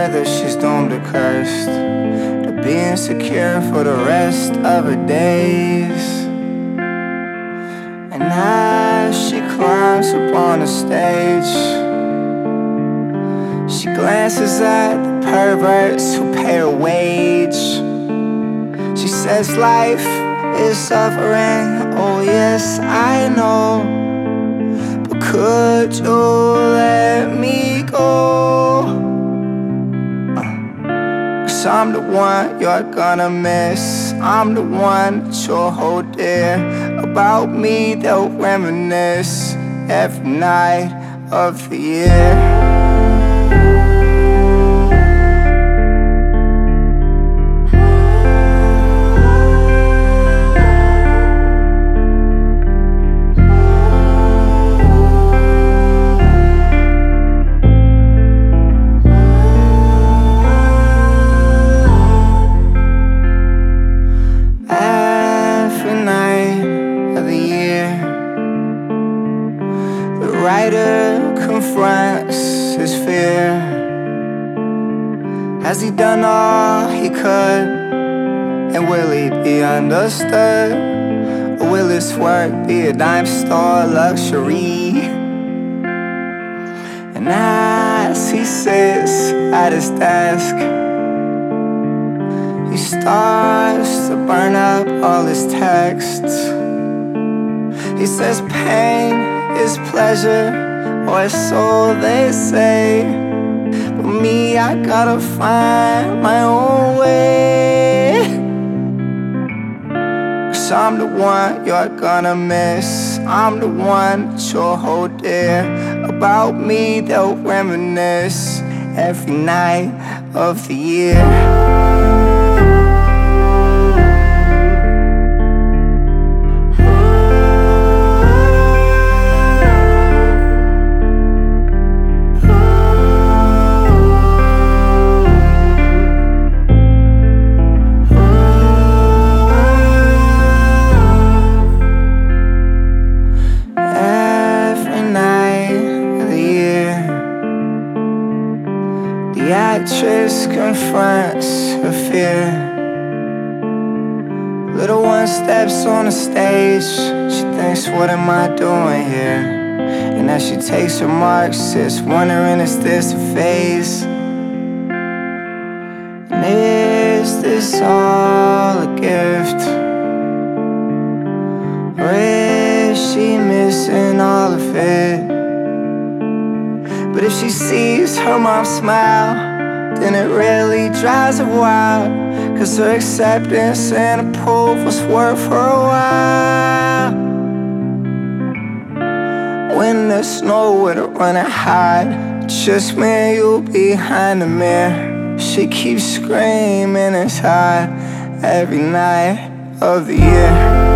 whether she's doomed or cursed to be insecure for the rest of her days. And as she climbs up on the stage, she glances at the perverts who pay her wage. She says life is suffering, oh yes I know, but could you let me go? 'Cause I'm the one you're gonna miss, I'm the one that you'll hold dear. About me they'll reminisce every night of the year. The writer confronts his fear. Has he done all he could? And will he be understood? Or will his work be a dime store luxury? And as he sits at his desk, he starts to burn up all his texts. He says pain is pleasure, or so they say, but me, I gotta find my own way. 'Cause I'm the one you're gonna miss, I'm the one that you'll hold dear. About me they'll reminisce every night of the year. The actress confronts her fear. Little one steps on the stage. She thinks, what am I doing here? And as she takes her mark, sits wondering, is this a phase? And is this all a gift? Or is she missing all of it? But if she sees her mom smile, then it really drives her wild. 'Cause her acceptance and approval's worth her a while. When there's nowhere to run and hide, just me and you behind the mirror. She keeps screaming inside every night of the year.